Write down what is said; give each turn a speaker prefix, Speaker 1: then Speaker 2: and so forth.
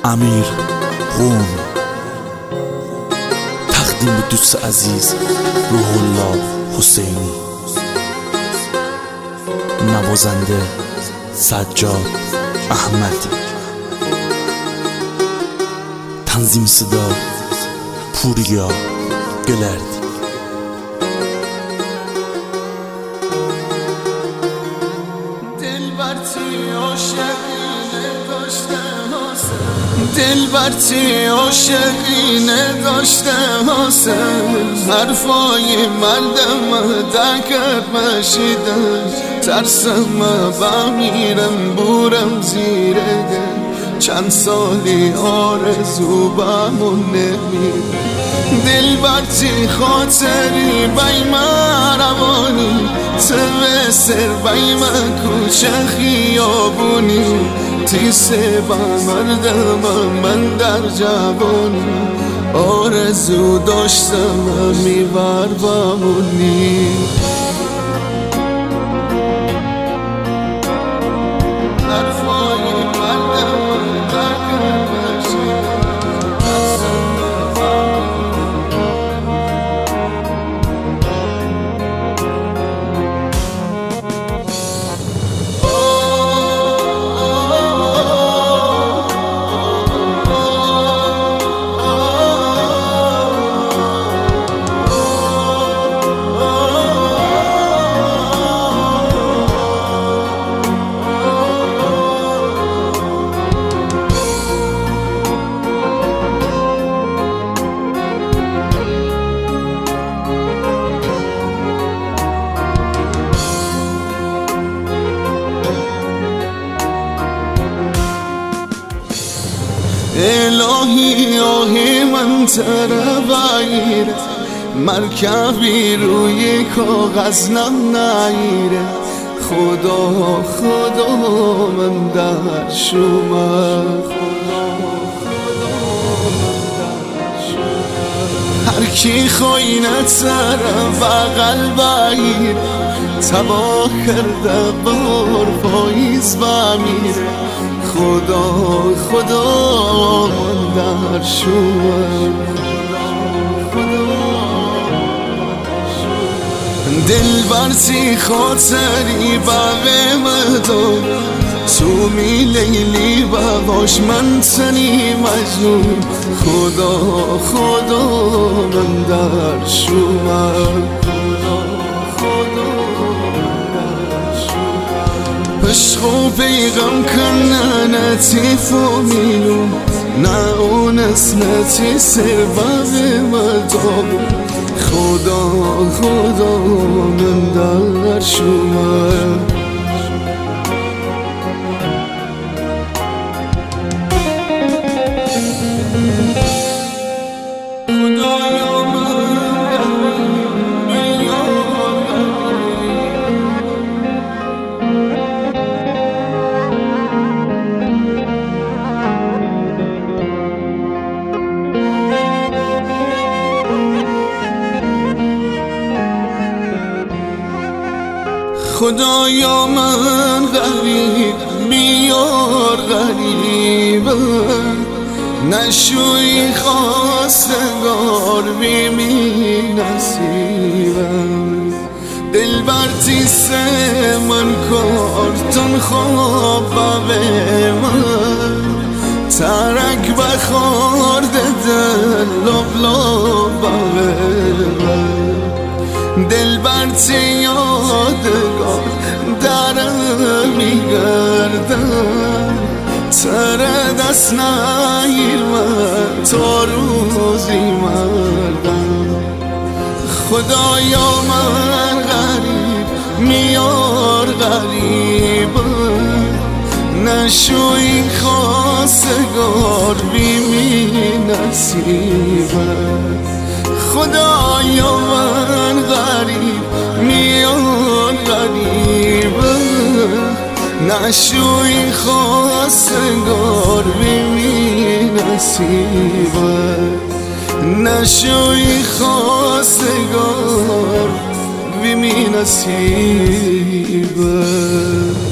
Speaker 1: امیر قوم تقدیم به دوست عزیز روح الله حسینی، نوازنده سجاد احمدی، تنظیم صدا پوریا گلردی.
Speaker 2: دلبرتی عاشقینه داشته حاصل، حرفای مردم دکر مشیدن، ترسم بمیرم بورم زیر دل، چند سالی آرزو بمون نمیره. دلبرتی خاطری بای من روانی، تو سر بای من کوچه خیابونی، تیسه با مردم من در جوانی، آرزو داشتم میبر بمونی. الهی آهی من تربایره، مرکبی روی کاغذ نمیره، خدا خدا من در شما، هر کی خوینه تر بغل بایر، تباه کرده بار پاییز بمیره، خدا خدا من در شما. دلبرتی خاطری باقی تو، تو می لیلی و باش من تنی مجنون، خدا خدا من در شما. عشق و پیغم کنه نتیف و میلون، نه اون اسمتی سر باغ مدابو، خدا خدا من در شما. خدایا من غریب بیار غریبم، نشوی خواستگار بیمی نصیبم، دلبرتی سه من کارتون خواب به من، ترک بخورده دل لب لب به من، دلبرتی یادگار درم میگردم، تر دست نگیر من تا روزی مردم، خدایا من غریب میار غریبم، نشوی خواستگار بیمی نصیبم، خدایا من غریب میان غریبم، نشوی خواستگار بیمی نصیبم، نشوی خواستگار بیمی نصیبم.